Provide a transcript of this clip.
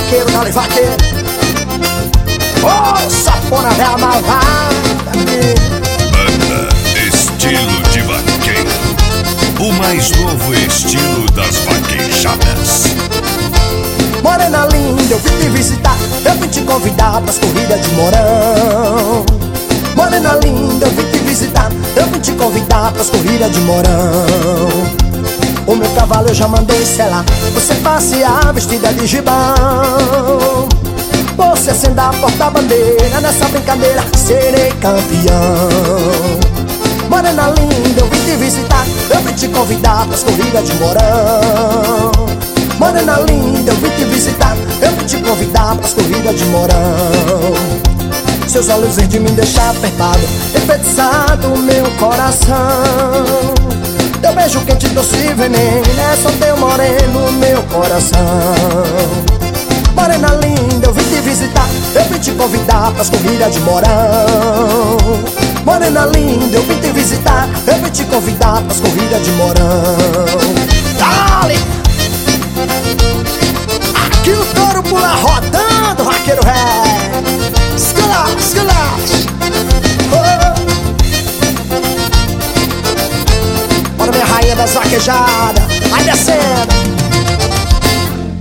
vaqueiro, dale vaqueiro. Oh, safona véia malvada. Banda Estilo de Vaqueiro, o mais novo estilo das vaquejadas. Morena linda, eu vim te visitar, eu vim te convidar pras corridas de Mourão. Morena linda, eu vim te visitar, eu vim te convidar pras corridas de Mourão. O meu cavalo eu já mandei selar, você passear vestida de gibão. Você acender a porta-bandeira, nessa brincadeira serei campeão. Morena linda, eu vim te visitar, eu vim te convidar pras corridas de Mourão. Morena linda, eu vim te visitar, eu vim te convidar pras corridas de Mourão. Seus olhos verdes me deixam apertado, enfeitiçado meu coração. Teu beijo quente, doce e veneno, é só teu moreno meu coração. Morena linda, eu vim te visitar, eu vim te convidar pras corridas de Mourão. Morena linda, eu vim te visitar, eu vim te convidar pras corridas de Mourão. Dale! Aqui o touro pula rodando, vaqueiro velho. Esculacha, esculacha. Bora minha rainha das vaquejadas, vai descendo.